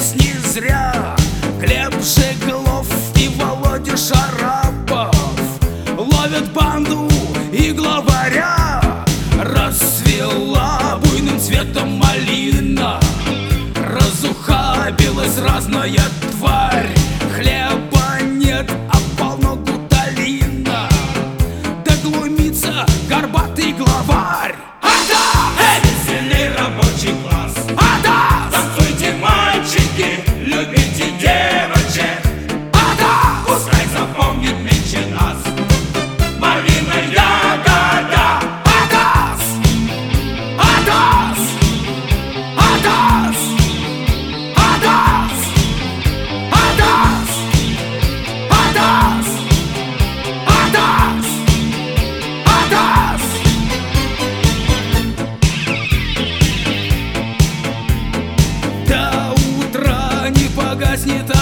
здесь не зря. Глеб Жеглов и Володя Шарапов ловят банду и главаря. Расцвела буйным цветом малина, разухабилась разная тварь. Хлеба нет, а полно гуталина, да глумится горбатый главарь. Веселый рабочий класс, Атас! танцуйте, мальчики, любите девочек. Атас! Пускай запомнит меньше нас малина ягода. Атас! Атас! Атас! Атас! Атас! Атас! Атас! Атас! До утра не погаснет